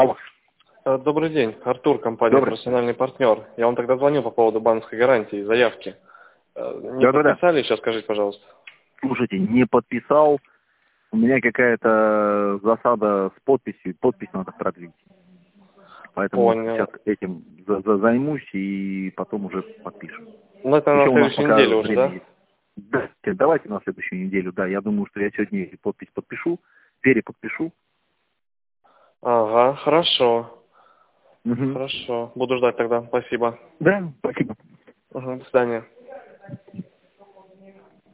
Алло. Добрый день, Артур, компания Добрый. «Профессиональный партнер». Я вам тогда звонил по поводу банковской гарантии, заявки. Не Да-да-да. подписали? Сейчас скажите, пожалуйста. Слушайте, не подписал. У меня какая-то засада с подписью. Подпись надо продлить. Поэтому Понял. сейчас этим займусь и потом уже подпишем. Ну, это Еще на у нас следующей пока неделе уже, время да? есть. Да, давайте на следующую неделю. Да, я думаю, что я сегодня подпись подпишу, переподпишу. Ага, хорошо. Угу. Хорошо. Буду ждать тогда. Спасибо. Да, спасибо. До свидания.